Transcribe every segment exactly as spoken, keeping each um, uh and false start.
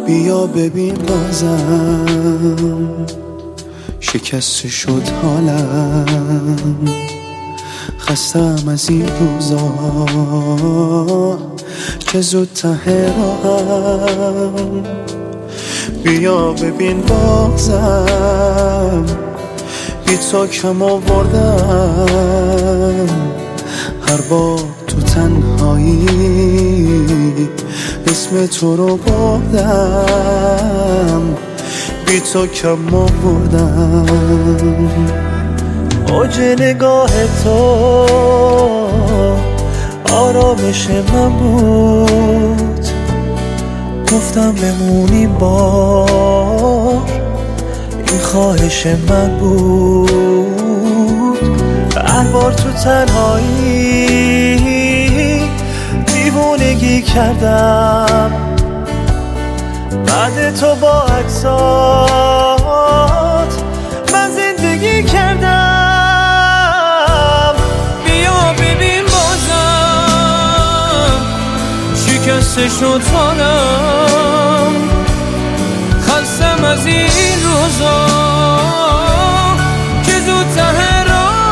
بیا ببین بازم شکست شد حالم، خستم از این روزا که زود ته راهم. بیا ببین بازم بی تو کم آوردم، هر بار تو تنهایی اسم تو رو بردم، بی تو کم آوردم. اوج نگاه تو آرامش من بود، گفتم بمونیم با این خواهش من بود. هر بار تو تنهایی دیوونگی کردم، بعد تو با عکسات من زندگی کردم. بیا ببین بازم شکست شد حالم، خستم از این روزا که زود ته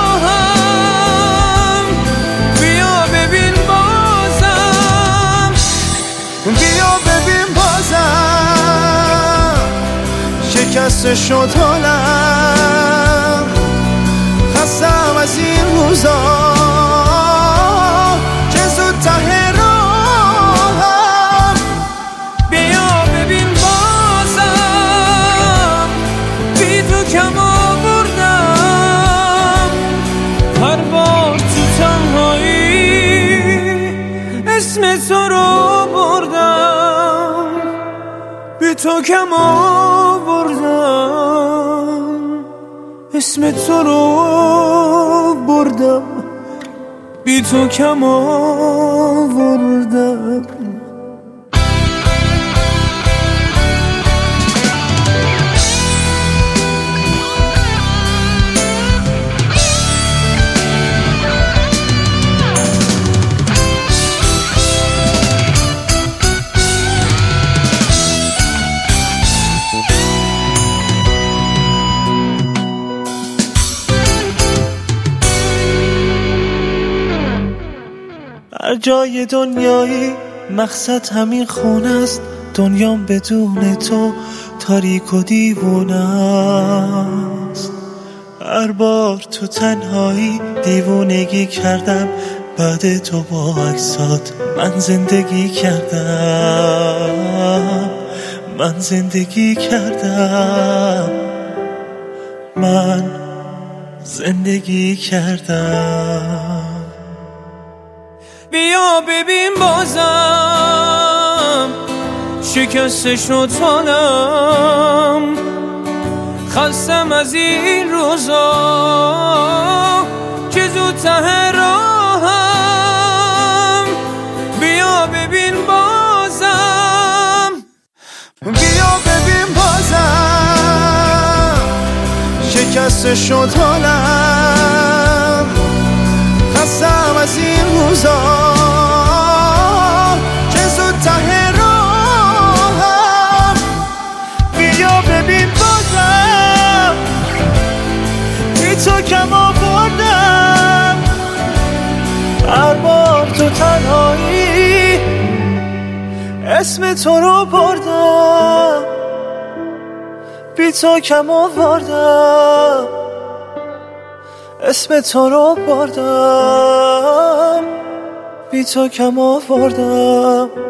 راهم. بیا ببین بازم بیا ببین بازم شکست شد حالم، خستم از این روزا که زود ته راهم. بیا ببین بازم بی تو کم آوردم، هر بار تو تنهایی اسم تو رو بردم، بی تو کم آوردم، اسم تو رو بردم، بی تو کم آوردم. هر جای دنیایی مقصد همین خونه است، دنیام بدون تو تاریک و دیوونه است. هر بار تو تنهایی دیوونگی کردم، بعد تو با عکسات من زندگی کردم، من زندگی کردم، من زندگی کردم. بیا ببین بازم شکست شد حالم، خستم از این روزا که زود ته راهم. بیا ببین بازم بیا ببین بازم شکست شد حالم، خستم از این روزا که زود ته راهم. بیا ببین بازم بی تو کم آوردم، هر بار تو تنهایی اسم تو رو بردم، بی تو کم آوردم، اسم تو رو بردم، بی تو کم آوردم.